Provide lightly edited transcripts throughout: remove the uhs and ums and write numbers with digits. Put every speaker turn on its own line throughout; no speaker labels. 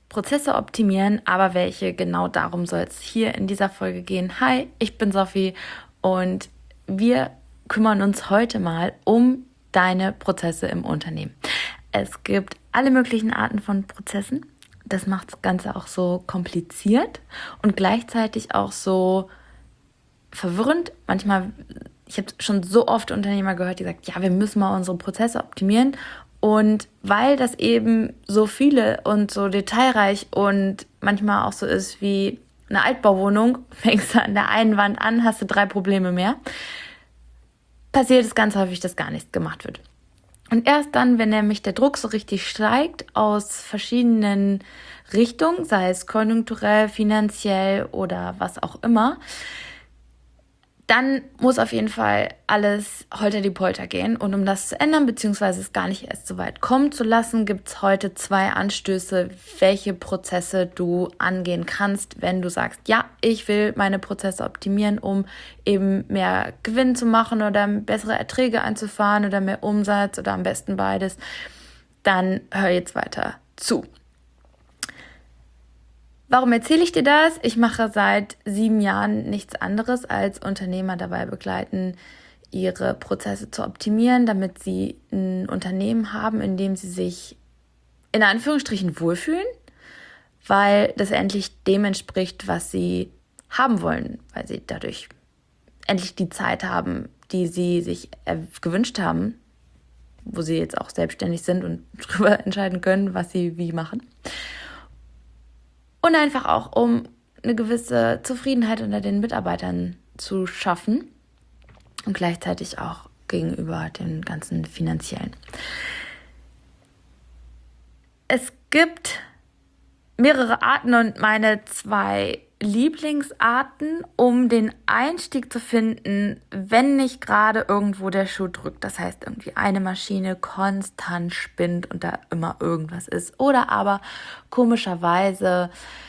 Prozesse optimieren, aber welche, genau darum soll es hier in dieser Folge gehen. Hi, ich bin Sophie und wir kümmern uns heute mal um deine Prozesse im Unternehmen. Es gibt alle möglichen Arten von Prozessen. Das macht das Ganze auch so kompliziert und gleichzeitig auch so verwirrend. Manchmal, ich habe schon so oft Unternehmer gehört, die sagen, ja, wir müssen mal unsere Prozesse optimieren. Und weil das eben so viele und so detailreich und manchmal auch so ist wie eine Altbauwohnung, fängst du an der einen Wand an, hast du 3 Probleme mehr, passiert es ganz häufig, dass gar nichts gemacht wird. Und erst dann, wenn nämlich der Druck so richtig steigt aus verschiedenen Richtungen, sei es konjunkturell, finanziell oder was auch immer, dann muss auf jeden Fall alles holter die Polter gehen. Und um das zu ändern, beziehungsweise es gar nicht erst so weit kommen zu lassen, gibt es heute 2 Anstöße, welche Prozesse du angehen kannst, wenn du sagst, ja, ich will meine Prozesse optimieren, um eben mehr Gewinn zu machen oder bessere Erträge einzufahren oder mehr Umsatz oder am besten beides. Dann hör jetzt weiter zu. Warum erzähle ich dir das? Ich mache seit 7 Jahren nichts anderes als Unternehmer dabei begleiten, ihre Prozesse zu optimieren, damit sie ein Unternehmen haben, in dem sie sich in Anführungsstrichen wohlfühlen, weil das endlich dem entspricht, was sie haben wollen, weil sie dadurch endlich die Zeit haben, die sie sich gewünscht haben, wo sie jetzt auch selbstständig sind und darüber entscheiden können, was sie wie machen. Und einfach auch, um eine gewisse Zufriedenheit unter den Mitarbeitern zu schaffen und gleichzeitig auch gegenüber den ganzen finanziellen. Es gibt mehrere Arten und meine 2 Lieblingsarten, um den Einstieg zu finden, wenn nicht gerade irgendwo der Schuh drückt. Das heißt, irgendwie eine Maschine konstant spinnt und da immer irgendwas ist. Oder aber komischerweise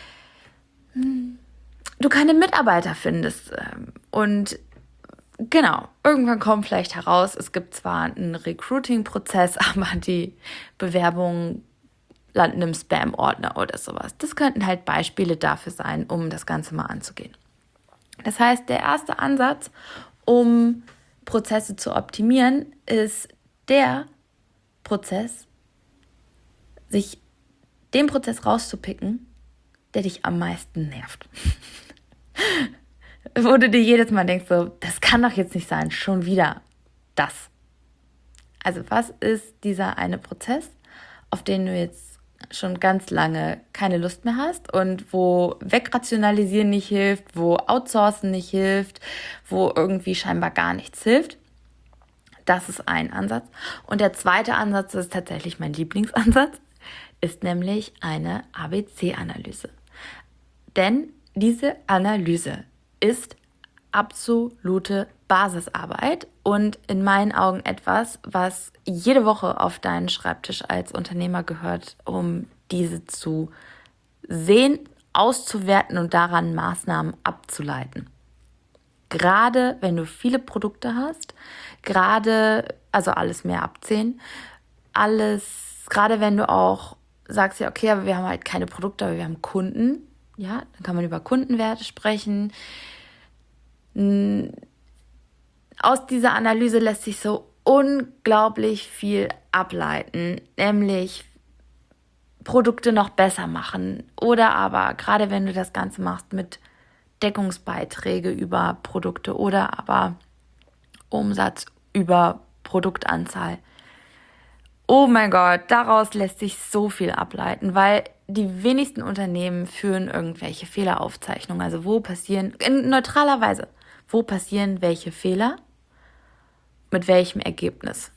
du keine Mitarbeiter findest. Und genau, irgendwann kommt vielleicht heraus, es gibt zwar einen Recruiting-Prozess, aber die Bewerbungen landen im Spam-Ordner oder sowas. Das könnten halt Beispiele dafür sein, um das Ganze mal anzugehen. Das heißt, der erste Ansatz, um Prozesse zu optimieren, ist der Prozess, sich den Prozess rauszupicken, der dich am meisten nervt. Wo du dir jedes Mal denkst, so, das kann doch jetzt nicht sein, schon wieder das. Also was ist dieser eine Prozess, auf den du jetzt schon ganz lange keine Lust mehr hast und wo wegrationalisieren nicht hilft, wo outsourcen nicht hilft, wo irgendwie scheinbar gar nichts hilft? Das ist ein Ansatz. Und der zweite Ansatz, das ist tatsächlich mein Lieblingsansatz, ist nämlich eine ABC-Analyse. Denn diese Analyse ist absolute Basisarbeit und in meinen Augen etwas, was jede Woche auf deinen Schreibtisch als Unternehmer gehört, um diese zu sehen, auszuwerten und daran Maßnahmen abzuleiten. Gerade wenn du viele Produkte hast, also alles mehr ab 10, gerade wenn du auch sagst, ja, okay, aber wir haben halt keine Produkte, aber wir haben Kunden, ja, dann kann man über Kundenwerte sprechen. Aus dieser Analyse lässt sich so unglaublich viel ableiten, nämlich Produkte noch besser machen oder aber, gerade wenn du das Ganze machst mit Deckungsbeiträge über Produkte oder aber Umsatz über Produktanzahl. Oh mein Gott, daraus lässt sich so viel ableiten, weil die wenigsten Unternehmen führen irgendwelche Fehleraufzeichnungen. Also wo passieren welche Fehler mit welchem Ergebnis.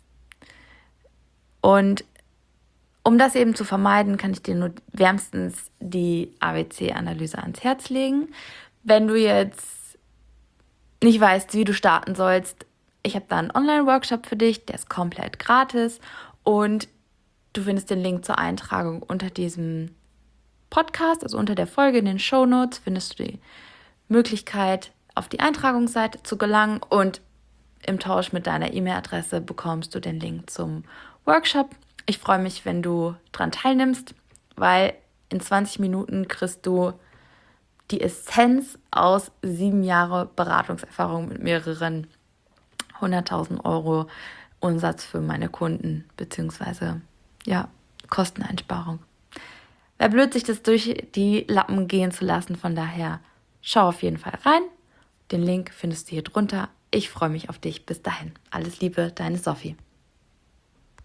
Und um das eben zu vermeiden, kann ich dir nur wärmstens die ABC-Analyse ans Herz legen. Wenn du jetzt nicht weißt, wie du starten sollst, ich habe da einen Online-Workshop für dich, der ist komplett gratis und du findest den Link zur Eintragung unter diesem Podcast, also unter der Folge in den Shownotes findest du die Möglichkeit, auf die Eintragungsseite zu gelangen und im Tausch mit deiner E-Mail-Adresse bekommst du den Link zum Workshop. Ich freue mich, wenn du daran teilnimmst, weil in 20 Minuten kriegst du die Essenz aus 7 Jahre Beratungserfahrung mit mehreren 100.000 Euro Umsatz für meine Kunden, beziehungsweise Kosteneinsparung. Wäre blöd, sich das durch die Lappen gehen zu lassen, von daher schau auf jeden Fall rein. Den Link findest du hier drunter. Ich freue mich auf dich. Bis dahin. Alles Liebe, deine Sophie.